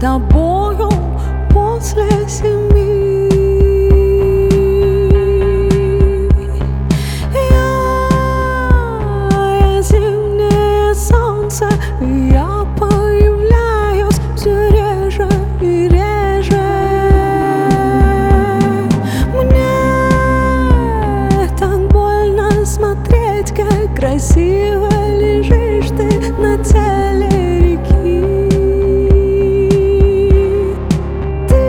тобою после 7. Я зимнее солнце, я появляюсь все реже и реже. Мне так больно смотреть, как красиво лежишь ты на теле реки. Ты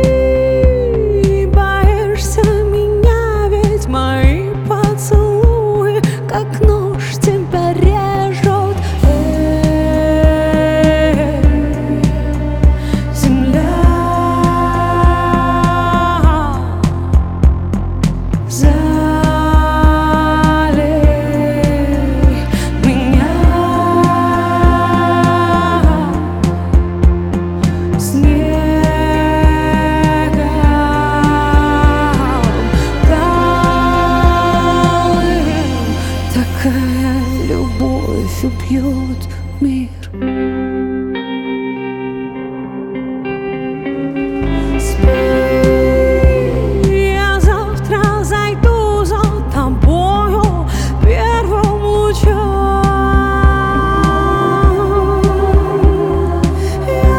боишься меня, ведь мои поцелуи как нож тебя режут. Земля, залей меня снегом, талым. Такая любовь убьет мир. Спи, я завтра зайду за тобою первым лучом. Я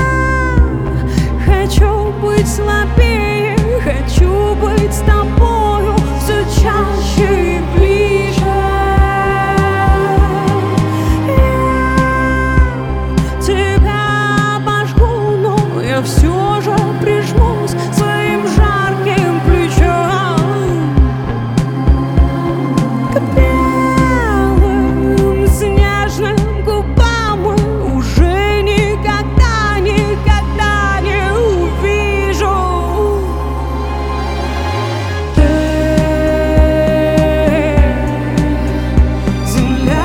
хочу быть слабее, хочу быть с тобою все чаще и ближе. Я тебя обожгу, но я все же прижмусь своим жарким плечом к белым снежным губам. Мы уже никогда, никогда не увижу. Земля,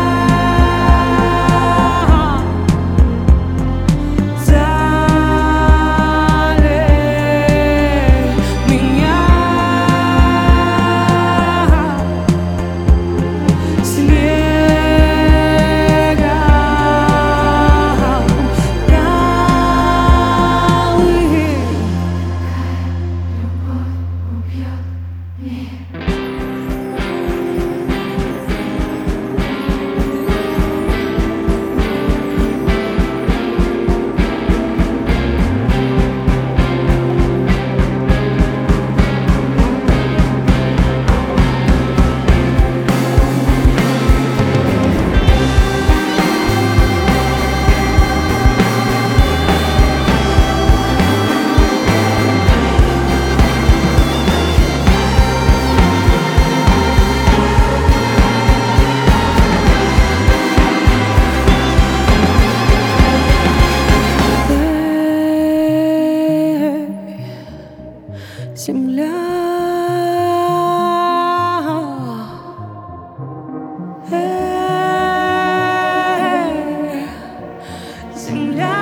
залей меня снегом, земля, земля.